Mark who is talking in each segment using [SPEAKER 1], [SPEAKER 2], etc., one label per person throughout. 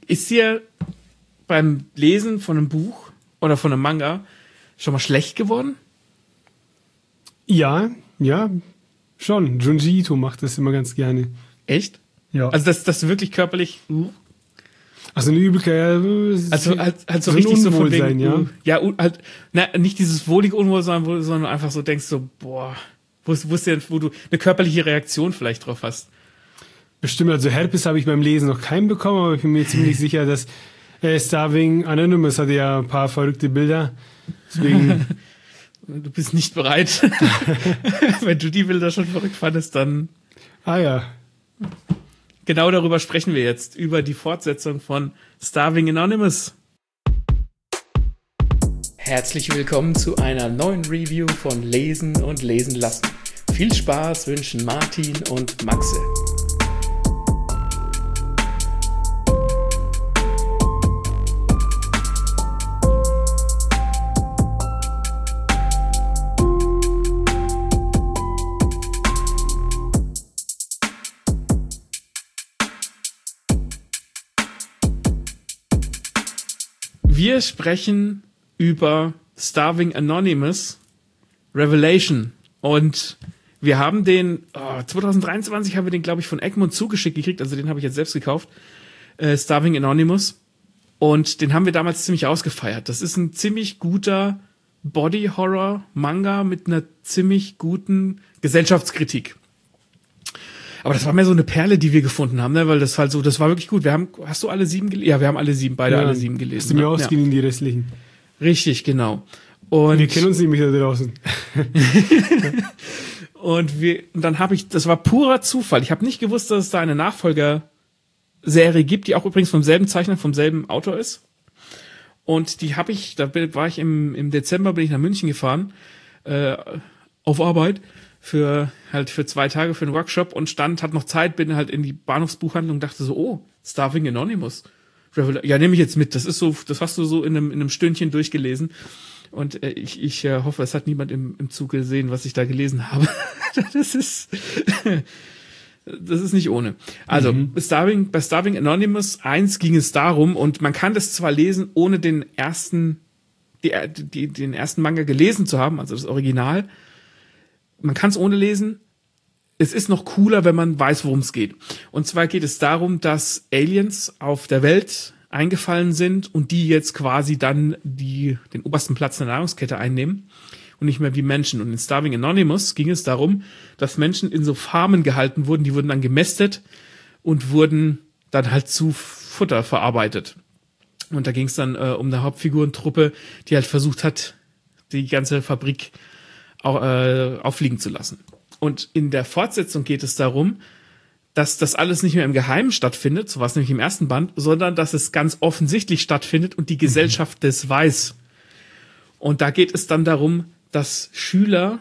[SPEAKER 1] ist dir beim Lesen von einem Buch oder von einem Manga schon mal schlecht geworden?
[SPEAKER 2] Ja, schon. Junji Ito macht das immer ganz gerne.
[SPEAKER 1] Echt?
[SPEAKER 2] Ja.
[SPEAKER 1] Also das wirklich körperlich.
[SPEAKER 2] Also eine Übelkeit.
[SPEAKER 1] Also halt so
[SPEAKER 2] ein
[SPEAKER 1] richtig so von
[SPEAKER 2] Unwohlsein,
[SPEAKER 1] wegen, ja, halt, nicht dieses wohlige Unwohlsein, sondern einfach so denkst so, boah, wo du eine körperliche Reaktion vielleicht drauf hast.
[SPEAKER 2] Bestimmt, also Herpes habe ich beim Lesen noch keinen bekommen, aber ich bin mir ziemlich sicher, dass Starving Anonymous hatte ja ein paar verrückte Bilder. Deswegen.
[SPEAKER 1] Du bist nicht bereit. Wenn du die Bilder schon verrückt fandest, dann.
[SPEAKER 2] Ah ja.
[SPEAKER 1] Genau darüber sprechen wir jetzt, über die Fortsetzung von Starving Anonymous. Herzlich willkommen zu einer neuen Review von Lesen und Lesen lassen. Viel Spaß wünschen Martin und Maxe. Wir sprechen über Starving Anonymous Revelation und wir haben den 2023 haben wir den, glaube ich, von Egmont zugeschickt gekriegt, also den habe ich jetzt selbst gekauft, Starving Anonymous, und den haben wir damals ziemlich ausgefeiert. Das ist ein ziemlich guter Body-Horror-Manga mit einer ziemlich guten Gesellschaftskritik. Aber das war mehr so eine Perle, die wir gefunden haben, ne? Weil das halt so, das war wirklich gut. Hast du alle 7 gelesen? Ja, wir haben alle 7 gelesen.
[SPEAKER 2] Hast du mir ausgeliehen, die restlichen?
[SPEAKER 1] Richtig, genau. Und
[SPEAKER 2] wir kennen uns nämlich da draußen.
[SPEAKER 1] und dann das war purer Zufall. Ich habe nicht gewusst, dass es da eine Nachfolgerserie gibt, die auch übrigens vom selben Zeichner, vom selben Autor ist. Und die habe ich, war ich im Dezember, bin ich nach München gefahren, auf Arbeit, für 2 Tage für einen Workshop, und hat noch Zeit, bin halt in die Bahnhofsbuchhandlung und dachte so, oh, Starving Anonymous. Ja, nehme ich jetzt mit. Das hast du so in einem Stündchen durchgelesen. Und ich hoffe, es hat niemand im Zug gesehen, was ich da gelesen habe. Das ist nicht ohne. Also, bei Starving Anonymous 1 ging es darum, und man kann das zwar lesen, ohne den ersten Manga gelesen zu haben, also das Original. Man kann es ohne lesen. Es ist noch cooler, wenn man weiß, worum es geht. Und zwar geht es darum, dass Aliens auf der Welt eingefallen sind und die jetzt quasi dann den obersten Platz in der Nahrungskette einnehmen und nicht mehr wie Menschen. Und in Starving Anonymous ging es darum, dass Menschen in so Farmen gehalten wurden, die wurden dann gemästet und wurden dann halt zu Futter verarbeitet. Und da ging es dann um eine Hauptfigurentruppe, die halt versucht hat, die ganze Fabrik auffliegen zu lassen. Und in der Fortsetzung geht es darum, dass das alles nicht mehr im Geheimen stattfindet, so war es nämlich im ersten Band, sondern dass es ganz offensichtlich stattfindet und die Gesellschaft das weiß. Und da geht es dann darum, dass Schüler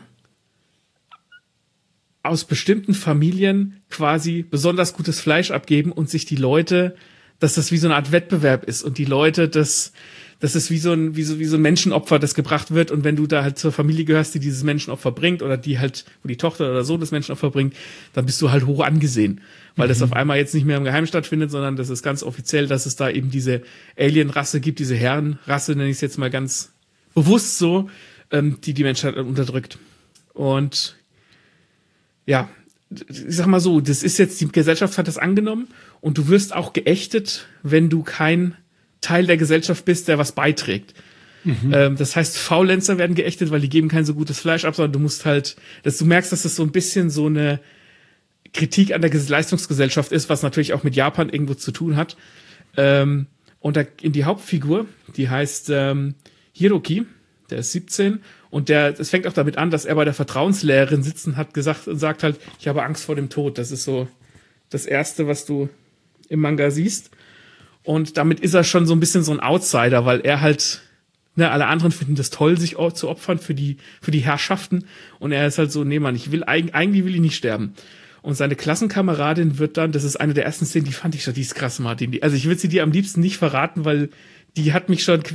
[SPEAKER 1] aus bestimmten Familien quasi besonders gutes Fleisch abgeben und sich die Leute, dass das wie so eine Art Wettbewerb ist und die Leute das ist wie so ein Menschenopfer, das gebracht wird, und wenn du da halt zur Familie gehörst, die dieses Menschenopfer bringt, oder die halt, wo die Tochter oder Sohn das Menschenopfer bringt, dann bist du halt hoch angesehen, weil das auf einmal jetzt nicht mehr im Geheimen stattfindet, sondern das ist ganz offiziell, dass es da eben diese Alien-Rasse gibt, diese Herrenrasse, nenne ich es jetzt mal ganz bewusst so, die Menschheit unterdrückt. Und ja, ich sag mal so, das ist jetzt, die Gesellschaft hat das angenommen, und du wirst auch geächtet, wenn du kein Teil der Gesellschaft bist, der was beiträgt. Das heißt, Faulenzer werden geächtet, weil die geben kein so gutes Fleisch ab, sondern du musst halt, du merkst, dass das so ein bisschen so eine Kritik an der Leistungsgesellschaft ist, was natürlich auch mit Japan irgendwo zu tun hat. Und da in die Hauptfigur, die heißt Hiroki, der ist 17, und es fängt auch damit an, dass er bei der Vertrauenslehrerin sitzen hat sagt halt, ich habe Angst vor dem Tod. Das ist so das Erste, was du im Manga siehst. Und damit ist er schon so ein bisschen so ein Outsider, weil er halt, alle anderen finden das toll, sich zu opfern für die Herrschaften. Und er ist halt so, nee, Mann, eigentlich will ich nicht sterben. Und seine Klassenkameradin wird dann, das ist eine der ersten Szenen, die fand ich schon, die ist krass, Martin. Also ich würde sie dir am liebsten nicht verraten, weil die hat mich schon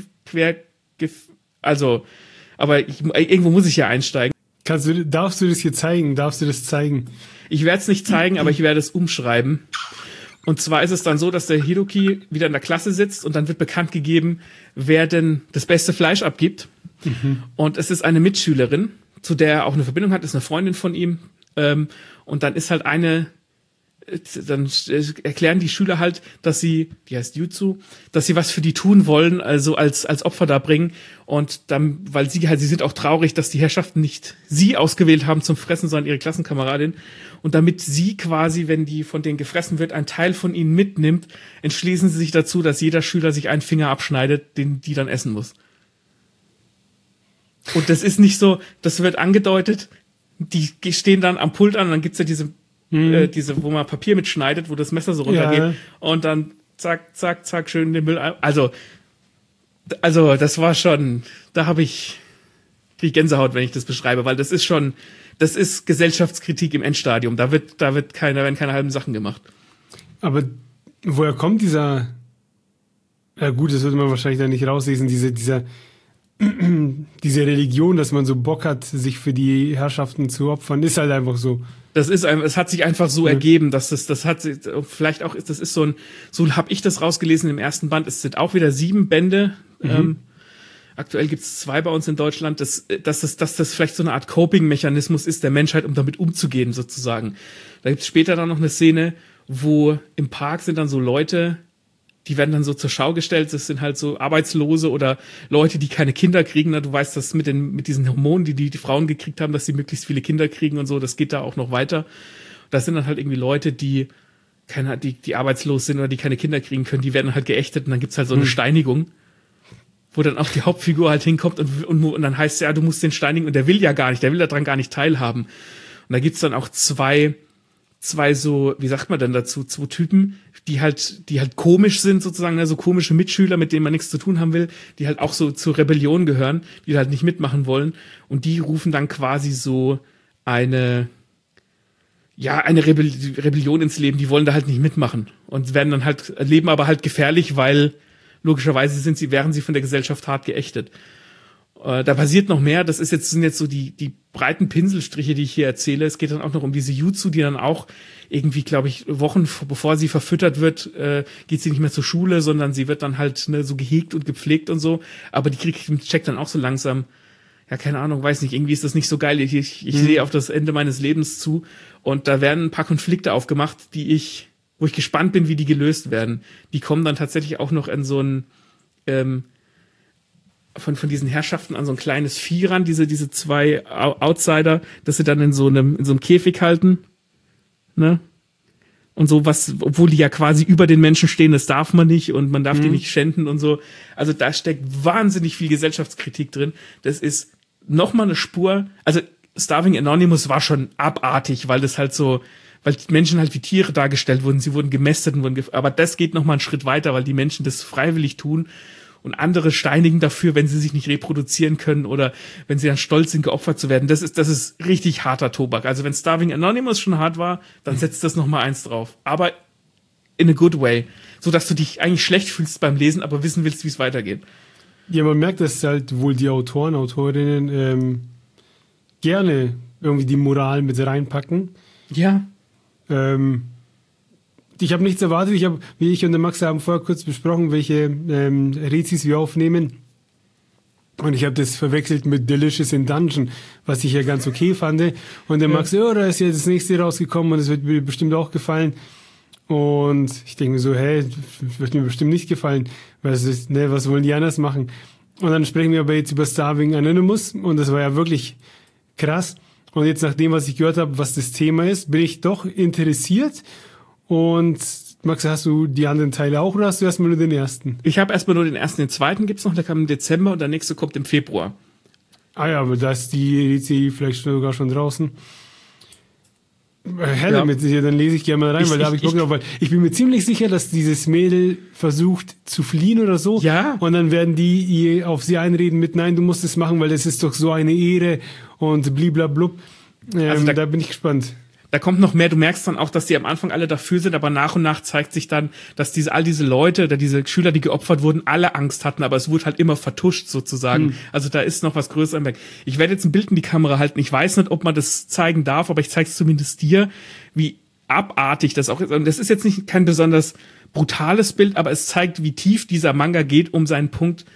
[SPEAKER 1] aber irgendwo muss ich ja einsteigen.
[SPEAKER 2] Darfst du das hier zeigen? Darfst du das zeigen?
[SPEAKER 1] Ich werde es nicht zeigen, aber ich werde es umschreiben. Und zwar ist es dann so, dass der Hiroki wieder in der Klasse sitzt und dann wird bekannt gegeben, wer denn das beste Fleisch abgibt. Und es ist eine Mitschülerin, zu der er auch eine Verbindung hat, ist eine Freundin von ihm. Und dann ist halt dann erklären die Schüler halt, dass sie, die heißt Jutsu, dass sie was für die tun wollen, also als Opfer da bringen. Und dann, weil sie sind auch traurig, dass die Herrschaften nicht sie ausgewählt haben zum Fressen, sondern ihre Klassenkameradin. Und damit sie quasi, wenn die von denen gefressen wird, einen Teil von ihnen mitnimmt, entschließen sie sich dazu, dass jeder Schüler sich einen Finger abschneidet, den die dann essen muss. Und das ist nicht so, das wird angedeutet, die stehen dann am Pult an und dann gibt's ja diese, wo man Papier mitschneidet, wo das Messer so runtergeht. Ja. Und dann zack, zack, zack, schön in den Müll. Also, das war schon, krieg ich Gänsehaut, wenn ich das beschreibe, weil das ist Gesellschaftskritik im Endstadium. Da werden keine halben Sachen gemacht.
[SPEAKER 2] Aber woher kommt dieser, ja gut, das würde man wahrscheinlich da nicht rauslesen, diese Religion, dass man so Bock hat, sich für die Herrschaften zu opfern, ist halt einfach so.
[SPEAKER 1] Es hat sich einfach so ergeben, dass das hat vielleicht auch das ist so habe ich das rausgelesen im ersten Band. Es sind auch wieder 7 Bände. Aktuell gibt's 2 bei uns in Deutschland, dass das vielleicht so eine Art Coping-Mechanismus ist der Menschheit, um damit umzugehen sozusagen. Da gibt's später dann noch eine Szene, wo im Park sind dann so Leute, die werden dann so zur Schau gestellt. Das sind halt so Arbeitslose oder Leute, die keine Kinder kriegen. Du weißt, dass mit diesen Hormonen, die Frauen gekriegt haben, dass sie möglichst viele Kinder kriegen und so, das geht da auch noch weiter. Das sind dann halt irgendwie Leute, die arbeitslos sind oder die keine Kinder kriegen können, die werden halt geächtet und dann gibt's halt so eine Steinigung, wo dann auch die Hauptfigur halt hinkommt und dann heißt es ja, du musst den steinigen und der will daran gar nicht teilhaben. Und da gibt's dann auch zwei so, wie sagt man denn dazu, 2 Typen, die halt komisch sind sozusagen, ne, so komische Mitschüler, mit denen man nichts zu tun haben will, die halt auch so zur Rebellion gehören, die halt nicht mitmachen wollen und die rufen dann quasi so eine Rebellion ins Leben, die wollen da halt nicht mitmachen und werden dann halt, leben aber halt gefährlich, weil logischerweise wären sie von der Gesellschaft hart geächtet. Da passiert noch mehr, sind jetzt so die breiten Pinselstriche, die ich hier erzähle. Es geht dann auch noch um diese Jutsu, die dann auch irgendwie, glaube ich, Wochen bevor sie verfüttert wird, geht sie nicht mehr zur Schule, sondern sie wird dann halt so gehegt und gepflegt und so. Aber die checkt dann auch so langsam, ja, keine Ahnung, weiß nicht, irgendwie ist das nicht so geil. Ich sehe auf das Ende meines Lebens zu und da werden ein paar Konflikte aufgemacht, wo ich gespannt bin, wie die gelöst werden. Die kommen dann tatsächlich auch noch in so ein von diesen Herrschaften an so ein kleines Vieh ran, diese 2 Outsider, dass sie dann in so einem Käfig halten, ne? Und so obwohl die ja quasi über den Menschen stehen, das darf man nicht und man darf die nicht schänden und so. Also da steckt wahnsinnig viel Gesellschaftskritik drin. Das ist nochmal eine Spur, also Starving Anonymous war schon abartig, weil die Menschen halt wie Tiere dargestellt wurden, sie wurden gemästet aber das geht nochmal einen Schritt weiter, weil die Menschen das freiwillig tun. Und andere steinigen dafür, wenn sie sich nicht reproduzieren können oder wenn sie dann stolz sind, geopfert zu werden. Das ist richtig harter Tobak. Also wenn Starving Anonymous schon hart war, dann setzt das noch mal eins drauf. Aber in a good way. So dass du dich eigentlich schlecht fühlst beim Lesen, aber wissen willst, wie es weitergeht.
[SPEAKER 2] Ja, man merkt, dass halt wohl die Autorinnen gerne irgendwie die Moral mit reinpacken.
[SPEAKER 1] Ja.
[SPEAKER 2] Ich habe nichts erwartet. Wie ich und der Max haben vorher kurz besprochen, welche Rezis wir aufnehmen. Und ich habe das verwechselt mit Delicious in Dungeon, was ich ja ganz okay fand. Und der Max, da ist ja das nächste rausgekommen und es wird mir bestimmt auch gefallen. Und ich denke mir so, wird mir bestimmt nicht gefallen. Was wollen die anders machen? Und dann sprechen wir aber jetzt über Starving Anonymous und das war ja wirklich krass. Und jetzt nach dem, was ich gehört habe, was das Thema ist, bin ich doch interessiert. Und Max, hast du die anderen Teile auch oder hast du erstmal nur den ersten?
[SPEAKER 1] Ich habe erstmal nur den ersten, den zweiten gibt's noch, der kam im Dezember und der nächste kommt im Februar.
[SPEAKER 2] Ah ja, aber da ist die EC vielleicht sogar schon draußen. Damit sicher, dann lese ich gerne mal rein, weil da habe ich Bock drauf, weil ich bin mir ziemlich sicher, dass dieses Mädel versucht zu fliehen oder so.
[SPEAKER 1] Ja.
[SPEAKER 2] Und dann werden die auf sie einreden mit, nein, du musst es machen, weil das ist doch so eine Ehre und bliblablub. Also da bin ich gespannt.
[SPEAKER 1] Da kommt noch mehr, du merkst dann auch, dass die am Anfang alle dafür sind, aber nach und nach zeigt sich dann, dass all diese Leute oder diese Schüler, die geopfert wurden, alle Angst hatten, aber es wurde halt immer vertuscht sozusagen. Also da ist noch was Größeres im Weg. Ich werde jetzt ein Bild in die Kamera halten. Ich weiß nicht, ob man das zeigen darf, aber ich zeige es zumindest dir, wie abartig das auch ist. Und das ist jetzt nicht kein besonders brutales Bild, aber es zeigt, wie tief dieser Manga geht, um seinen Punkt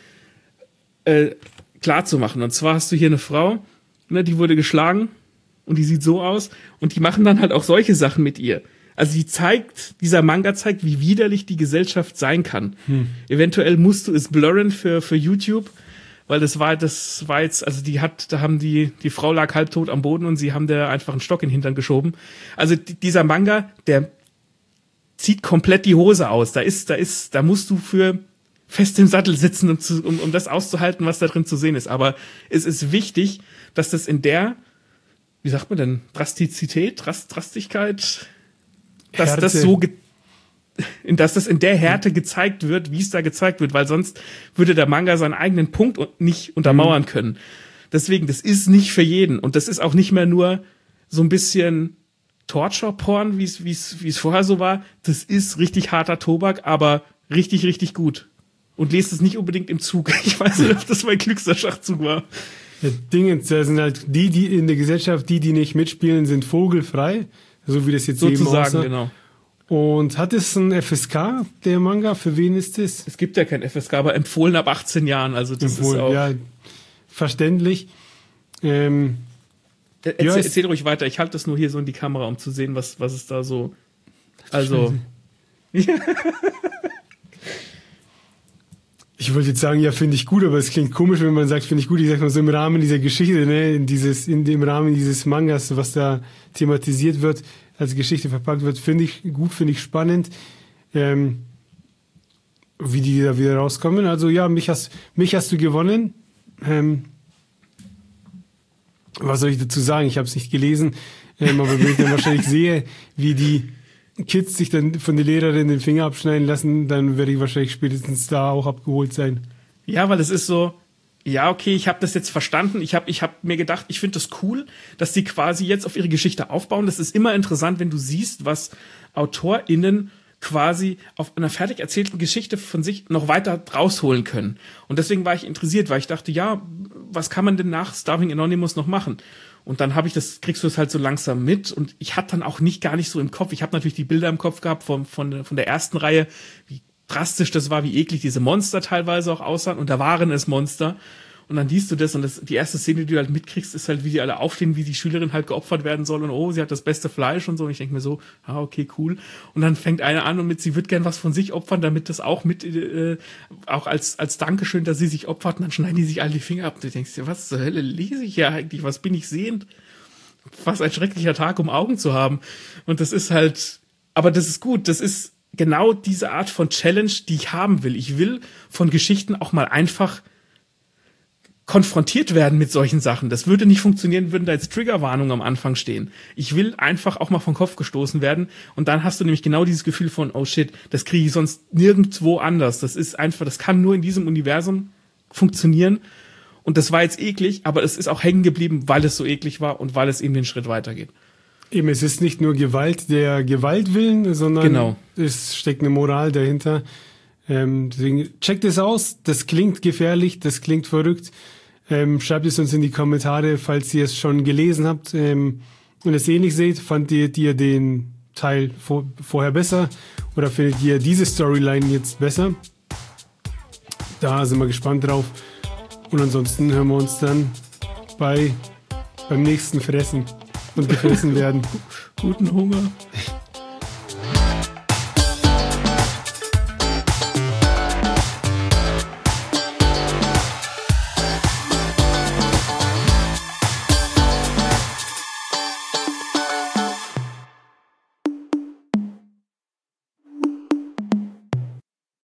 [SPEAKER 1] klar zu machen. Und zwar hast du hier eine Frau, ne, die wurde geschlagen und die sieht so aus und die machen dann halt auch solche Sachen mit ihr. Also dieser Manga zeigt, wie widerlich die Gesellschaft sein kann. Eventuell musst du es blurren für YouTube, weil das war jetzt, also die Frau lag halbtot am Boden und sie haben der einfach einen Stock in den Hintern geschoben. Also dieser Manga, der zieht komplett die Hose aus. Da musst du für fest im Sattel sitzen, um das auszuhalten, was da drin zu sehen ist. Aber es ist wichtig, dass das in der, wie sagt man denn, Drastigkeit, dass
[SPEAKER 2] Härte.
[SPEAKER 1] dass das in der Härte gezeigt wird, wie es da gezeigt wird, weil sonst würde der Manga seinen eigenen Punkt nicht untermauern können. Deswegen, das ist nicht für jeden und das ist auch nicht mehr nur so ein bisschen Torture-Porn, wie es vorher so war. Das ist richtig harter Tobak, aber richtig, richtig gut. Und lest es nicht unbedingt im Zug. Ich weiß nicht, ob das mein klügster Schachzug war.
[SPEAKER 2] Ja, da sind halt die in der Gesellschaft, die nicht mitspielen, sind vogelfrei. So wie das jetzt
[SPEAKER 1] sozusagen,
[SPEAKER 2] eben aussah.
[SPEAKER 1] Genau.
[SPEAKER 2] Und hat es ein FSK, der Manga? Für wen ist das?
[SPEAKER 1] Es gibt ja kein FSK, aber empfohlen ab 18 Jahren. Also das ist auch...
[SPEAKER 2] Ja, verständlich.
[SPEAKER 1] Erzähl ruhig weiter. Ich halte das nur hier so in die Kamera, um zu sehen, was es da so... Also...
[SPEAKER 2] Ich wollte jetzt sagen, ja, finde ich gut, aber es klingt komisch, wenn man sagt, finde ich gut. Ich sag mal so im Rahmen dieser Geschichte, ne, in dem Rahmen dieses Mangas, was da thematisiert wird, als Geschichte verpackt wird, finde ich gut, finde ich spannend, wie die da wieder rauskommen. Also ja, mich hast du gewonnen. Was soll ich dazu sagen? Ich habe es nicht gelesen, aber wenn ich dann wahrscheinlich sehe, wie die Kids sich dann von der Lehrerin den Finger abschneiden lassen, dann werde ich wahrscheinlich spätestens da auch abgeholt sein.
[SPEAKER 1] Ja, weil es ist so, ja, okay, ich habe das jetzt verstanden. Ich hab mir gedacht, ich finde das cool, dass die quasi jetzt auf ihre Geschichte aufbauen. Das ist immer interessant, wenn du siehst, was AutorInnen quasi auf einer fertig erzählten Geschichte von sich noch weiter rausholen können. Und deswegen war ich interessiert, weil ich dachte, ja, was kann man denn nach Starving Anonymous noch machen? Und dann kriegst du es halt so langsam mit. Und ich hatte dann auch gar nicht so im Kopf. Ich habe natürlich die Bilder im Kopf gehabt von der ersten Reihe, wie drastisch das war, wie eklig diese Monster teilweise auch aussahen. Und da waren es Monster. Und dann liest du das und die erste Szene, die du halt mitkriegst, ist halt, wie die alle aufstehen, wie die Schülerin halt geopfert werden soll und oh, sie hat das beste Fleisch und so. Und ich denke mir so, okay, cool. Und dann fängt eine an und sie wird gern was von sich opfern, damit das auch auch als Dankeschön, dass sie sich opfert. Und dann schneiden die sich alle die Finger ab. Und du denkst dir, was zur Hölle lese ich hier eigentlich? Was bin ich sehend? Was ein schrecklicher Tag, um Augen zu haben. Und das ist halt, aber das ist gut. Das ist genau diese Art von Challenge, die ich haben will. Ich will von Geschichten auch mal einfach konfrontiert werden mit solchen Sachen. Das würde nicht funktionieren, würden da jetzt Triggerwarnungen am Anfang stehen. Ich will einfach auch mal vom Kopf gestoßen werden und dann hast du nämlich genau dieses Gefühl von, oh shit, das kriege ich sonst nirgendwo anders. Das ist einfach, das kann nur in diesem Universum funktionieren und das war jetzt eklig, aber es ist auch hängen geblieben, weil es so eklig war und weil es eben den Schritt weitergeht.
[SPEAKER 2] Eben, es ist nicht nur Gewalt der Gewalt willen, sondern es steckt eine Moral dahinter. Deswegen checkt es aus, das klingt gefährlich, das klingt verrückt. Schreibt es uns in die Kommentare, falls ihr es schon gelesen habt und es ähnlich seht. Fandet ihr den Teil vorher besser oder findet ihr diese Storyline jetzt besser? Da sind wir gespannt drauf. Und ansonsten hören wir uns dann beim nächsten Fressen und gefressen werden.
[SPEAKER 1] Guten Hunger.